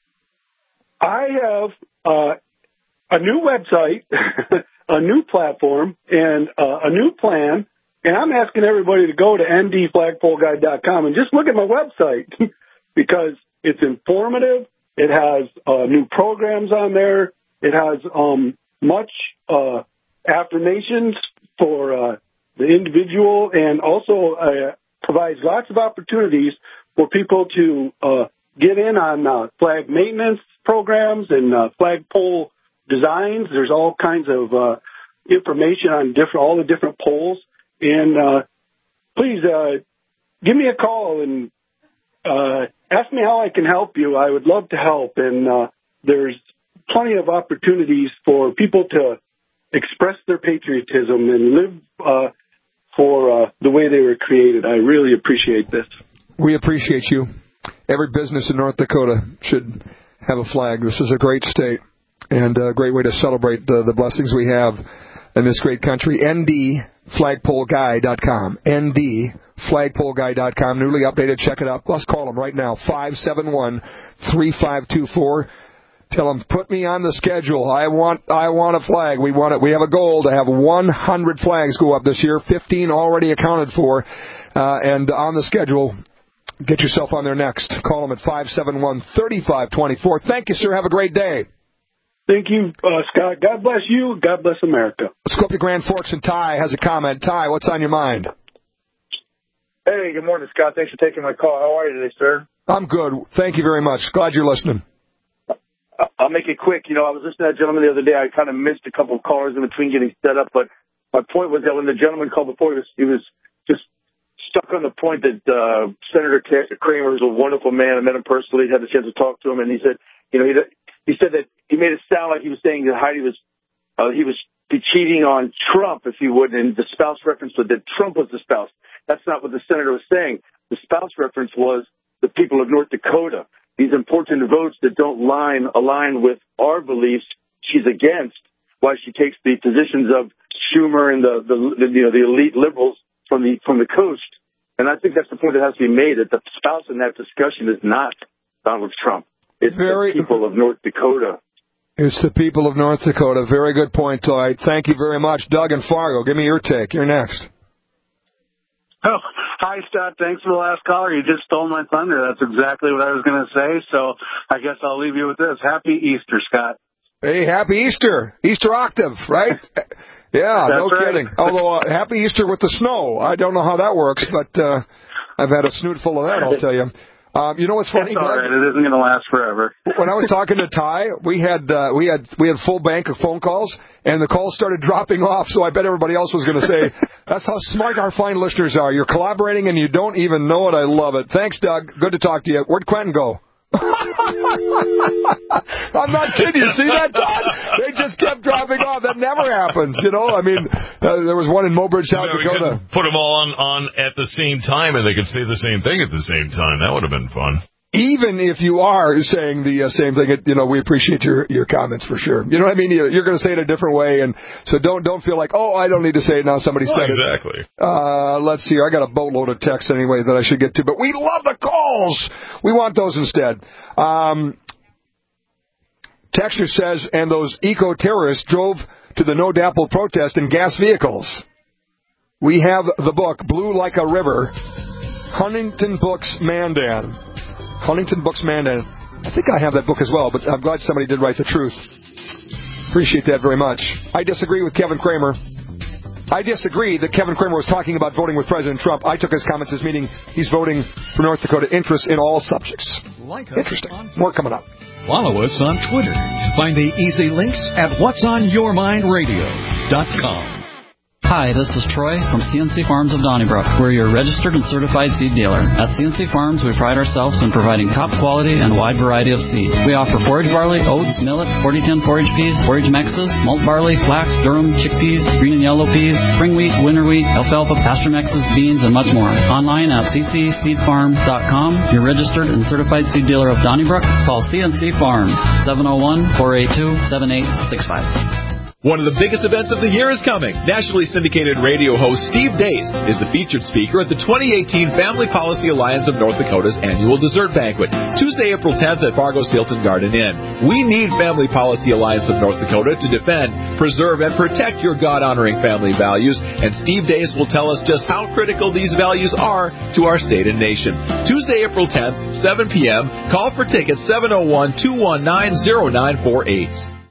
I have uh, a new website, a new platform, and uh, a new plan. And I'm asking everybody to go to n d flagpole guide dot com and just look at my website because it's informative. It has uh, new programs on there. It has um, much uh, affirmations for uh, the individual, and also uh, provides lots of opportunities for people to uh, get in on uh, flag maintenance programs and uh, flagpole designs. There's all kinds of uh, information on different, all the different poles. And uh, please uh, give me a call and uh, ask me how I can help you. I would love to help. And uh, there's plenty of opportunities for people to express their patriotism and live uh, for uh, the way they were created. I really appreciate this. We appreciate you. Every business in North Dakota should have a flag. This is a great state and a great way to celebrate the, the blessings we have in this great country. n d flagpole guide dot com. n d flagpole guide dot com. Newly updated. Check it out. Let's call them right now. five seven one, three five two four. Tell them, put me on the schedule. I want I want a flag. We want it. We have a goal to have one hundred flags go up this year. fifteen already accounted for. Uh, and on the schedule, get yourself on there next. Call them at five seven one, three five two four. Thank you, sir. Have a great day. Thank you, uh, Scott. God bless you. God bless America. Let's go up to Grand Forks, and Ty has a comment. Ty, what's on your mind? Hey, good morning, Scott. Thanks for taking my call. How are you today, sir? I'm good. Thank you very much. Glad you're listening. I'll make it quick. You know, I was listening to that gentleman the other day. I kind of missed a couple of callers in between getting set up, but my point was that when the gentleman called before, he was, he was just stuck on the point that uh, Senator Cramer is a wonderful man. I met him personally, had the chance to talk to him, and he said, you know, he, he said that he made it sound like he was saying that Heidi was, uh, he was cheating on Trump, if you would, and the spouse reference was that Trump was the spouse. That's not what the senator was saying. The spouse reference was the people of North Dakota. These important votes that don't line align with our beliefs, she's against. Why she takes the positions of Schumer and the, the, the you know the elite liberals from the from the coast. And I think that's the point that has to be made, that the spouse in that discussion is not Donald Trump. It's Very, the people of North Dakota. It's the people of North Dakota. Very good point, Toy. Thank you very much. Doug and Fargo, give me your take. You're next. Oh, hi, Scott. Thanks for the last caller. You just stole my thunder. That's exactly what I was going to say, so I guess I'll leave you with this. Happy Easter, Scott. Hey, happy Easter. Easter octave, right? Yeah, That's no right. kidding. Although, uh, happy Easter with the snow. I don't know how that works, but uh, I've had a snoot full of that, I'll tell you. Um, you know what's funny? It's all right. It isn't going to last forever. When I was talking to Ty, we had uh, we had we had full bank of phone calls, and the calls started dropping off. So I bet everybody else was going to say, "That's how smart our fine listeners are. You're collaborating, and you don't even know it. I love it." Thanks, Doug. Good to talk to you. Where'd Quentin go? I'm not kidding. You see that, Todd? They just kept dropping off. That never happens, you know. I mean, uh, there was one in Mobridge, South yeah, Dakota. We could put them all on, on at the same time, and they could say the same thing at the same time. That would have been fun. even if you are saying the uh, same thing, you know, we appreciate your, your comments for sure. You know what I mean? You, you're going to say it a different way, and so don't don't feel like, oh, I don't need to say it now. Somebody oh, said exactly. it. Exactly. Uh, let's see. I got a boatload of texts anyway that I should get to, but we love the calls. We want those instead. Um, Texture says, and those eco-terrorists drove to the No Dapple protest in gas vehicles. We have the book, Blue Like a River, Huntington Books Mandan. Huntington Books Mandan. I think I have that book as well, but I'm glad somebody did write the truth. Appreciate that very much. I disagree with Kevin Kramer. I disagree that Kevin Kramer was talking about voting with President Trump. I took his comments as meaning he's voting for North Dakota interests in all subjects. Like Interesting. More coming up. Follow us on Twitter. Find the easy links at whats on your mind radio dot com. Hi, this is Troy from C N C Farms of Donnybrook. We're your registered and certified seed dealer. At C N C Farms, we pride ourselves in providing top quality and wide variety of seed. We offer forage barley, oats, millet, forty ten forage peas, forage mixes, malt barley, flax, durum, chickpeas, green and yellow peas, spring wheat, winter wheat, alfalfa, pasture mixes, beans, and much more. Online at c c seed farm dot com. Your registered and certified seed dealer of Donnybrook. Call C N C Farms, seven oh one, four eight two, seven eight six five. One of the biggest events of the year is coming. Nationally syndicated radio host Steve Dace is the featured speaker at the twenty eighteen Family Policy Alliance of North Dakota's annual dessert banquet, Tuesday, April tenth at Fargo's Hilton Garden Inn. We need Family Policy Alliance of North Dakota to defend, preserve, and protect your God-honoring family values, and Steve Dace will tell us just how critical these values are to our state and nation. Tuesday, April tenth, seven p.m. Call for tickets seven oh one, two one nine, oh nine four eight.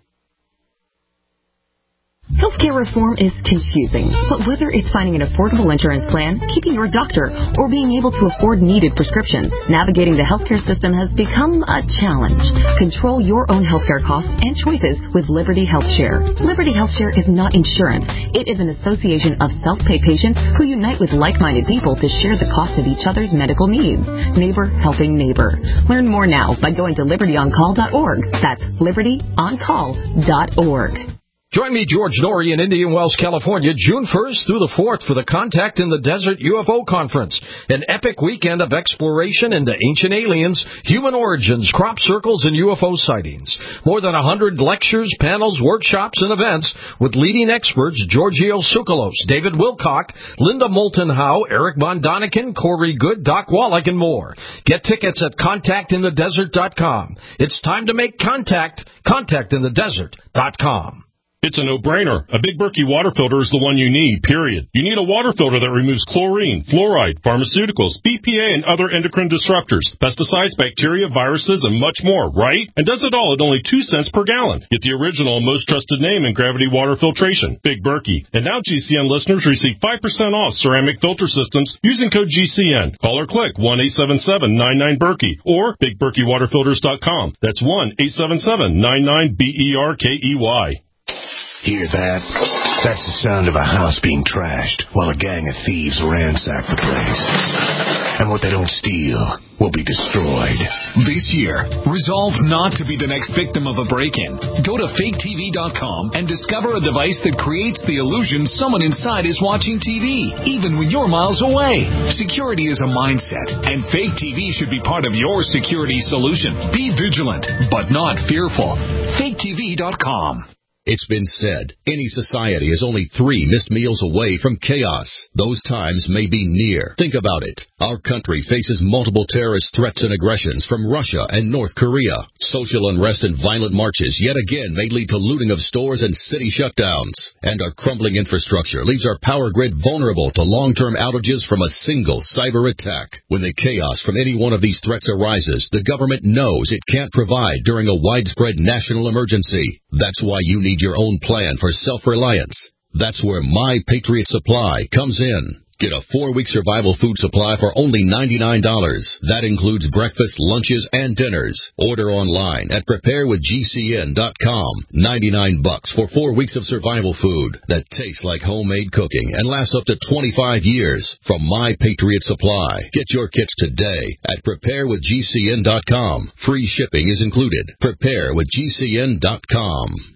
Healthcare reform is confusing, but whether it's finding an affordable insurance plan, keeping your doctor, or being able to afford needed prescriptions, navigating the healthcare system has become a challenge. Control your own healthcare costs and choices with Liberty HealthShare. Liberty HealthShare is not insurance. It is an association of self-pay patients who unite with like-minded people to share the cost of each other's medical needs. Neighbor helping neighbor. Learn more now by going to liberty on call dot org. That's liberty on call dot org. Join me, George Norrie, in Indian Wells, California, June first through the fourth for the Contact in the Desert U F O Conference, an epic weekend of exploration into ancient aliens, human origins, crop circles, and U F O sightings. More than one hundred lectures, panels, workshops, and events with leading experts Giorgio Tsoukalos, David Wilcock, Linda Moulton Howe, Eric Von Doniken, Corey Good, Doc Wallach, and more. Get tickets at contact in the desert dot com. It's time to make contact. contact in the desert dot com. It's a no-brainer. A Big Berkey water filter is the one you need, period. You need a water filter that removes chlorine, fluoride, pharmaceuticals, B P A, and other endocrine disruptors, pesticides, bacteria, viruses, and much more, right? And does it all at only two cents per gallon. Get the original and most trusted name in gravity water filtration, Big Berkey. And now G C N listeners receive five percent off ceramic filter systems using code G C N. Call or click one eight seven seven nine nine Berkey or big berkey water filters dot com. That's one eight seven seven nine nine B E R K E Y. Hear that? That's the sound of a house being trashed while a gang of thieves ransack the place. And what they don't steal will be destroyed. This year, resolve not to be the next victim of a break-in. Go to fake T V dot com and discover a device that creates the illusion someone inside is watching T V, even when you're miles away. Security is a mindset, and Fake T V should be part of your security solution. Be vigilant, but not fearful. fake T V dot com. It's been said, any society is only three missed meals away from chaos. Those times may be near. Think about it. Our country faces multiple terrorist threats and aggressions from Russia and North Korea. Social unrest and violent marches yet again may lead to looting of stores and city shutdowns. And our crumbling infrastructure leaves our power grid vulnerable to long-term outages from a single cyber attack. When the chaos from any one of these threats arises, the government knows it can't provide during a widespread national emergency. That's why you need your own plan for self-reliance. That's where My Patriot Supply comes in. Get a four-week survival food supply for only ninety-nine dollars. That includes breakfast, lunches, and dinners. Order online at prepare with G C N dot com. ninety-nine bucks for four weeks of survival food that tastes like homemade cooking and lasts up to twenty-five years from My Patriot Supply. Get your kits today at prepare with G C N dot com. Free shipping is included. prepare with G C N dot com.